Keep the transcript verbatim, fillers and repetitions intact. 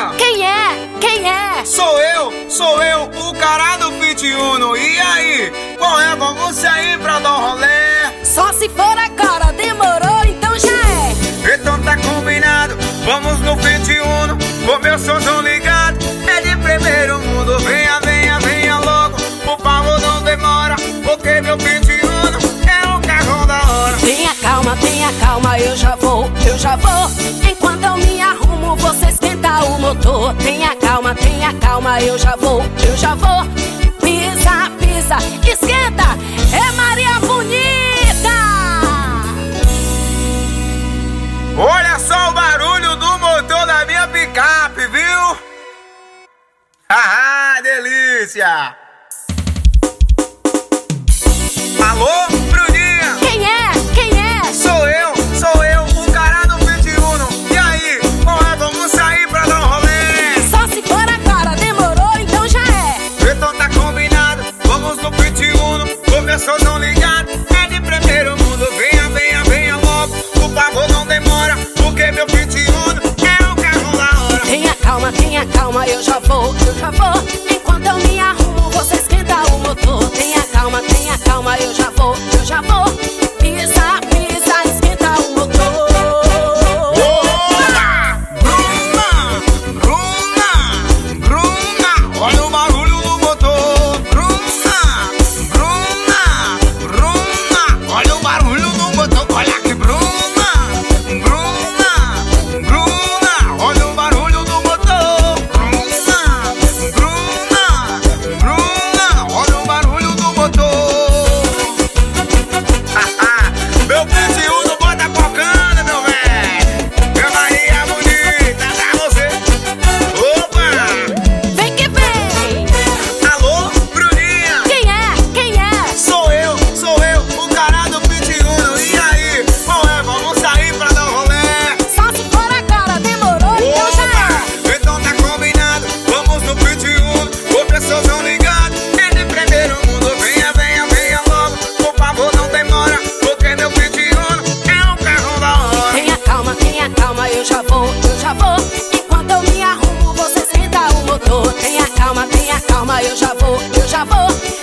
dia! Quem é? Quem é? Sou eu, sou eu, o cara do Fit Uno. E aí, qual é? Vamos sair pra dar um rolê? Só se for agora, demorou, então já é. Então tá combinado, vamos no Fit Uno, com meu somzão ligado. É de primeiro mundo, venha, venha, venha logo. Por favor, não demora, porque meu Fit Uno é um carrão da hora. Tenha calma, tenha calma, eu já vou, eu já vou. Enquanto eu me arrumo, você esquenta o motor. Tenha calma, tenha calma, eu já vou, eu já vou. Pisa, pisa, esquenta, é Maria Bonita. Olha só o barulho do motor da minha picape, viu? Haha, delícia! Alô, Bruninha? Quem é? Quem é? Sou eu, sou eu, o cara do Fit Uno. E aí, qual é? Vamos sair pra dar um rolê? Só se for agora, demorou, então já é. Então tá combinado, vamos no Fit Uno, começou não ligado. É de primeiro mundo, venha, venha, venha logo. Por favor, não demora, porque meu Fit Uno é um carro da hora. Tenha calma, tenha calma, eu já vou, eu já vou. Enquanto eu me arrumo, você esquenta o motor. Tenha calma, tenha calma, eu já vou, eu já vou. Pisa, pisa, esquenta o motor. Opa! Bruna, Bruna, Bruna, olha o barulho do motor. Bruna, Bruna, Bruna, olha o barulho do motor. Olha aqui, Bruna, Bruna, Bruna, olha o barulho do motor. Bruna, Bruna, Bruna, olha o barulho do motor. Meu Fit Uno bota cocando, meu velho. Meu Maria Bonita, pra você. Opa! Vem que vem! Alô, Bruninha? Quem é? Quem é? Sou eu, sou eu, o cara do Fit Uno. E aí, qual é? Vamos sair pra dar um rolê? Só se for agora, demorou, então já é. Opa! Então tá combinado, vamos no Fit Uno, o pessoalzão ligado. É de primeiro mundo, venha, venha, venha logo. Por favor, não demora, porque meu Fit Uno é um carro da hora. Tenha calma, tenha calma, eu já vou, eu já vou. Enquanto eu me arrumo, você esquenta o motor. Tenha calma, tenha calma, eu já vou, eu já vou.